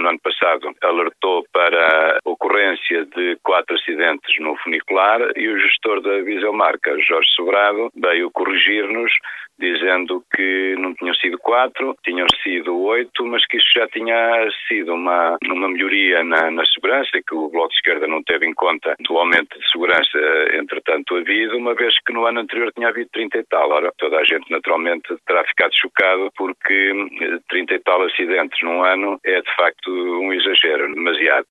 no ano passado, alertou para a ocorrência de 4 acidentes no funicular e o gestor da Viselmarca, Jorge Sobrado, veio corrigir-nos, dizendo que não tinham sido 4, tinham sido 8, mas que isso já tinha sido uma melhoria na segurança, que o Bloco de Esquerda não teve em conta do aumento de segurança, entretanto, havido, uma vez que no ano anterior tinha havido 30 e tal. Ora, toda a gente naturalmente terá ficado chocado porque 30 e tal acidentes num ano é de facto um exagero, demasiado.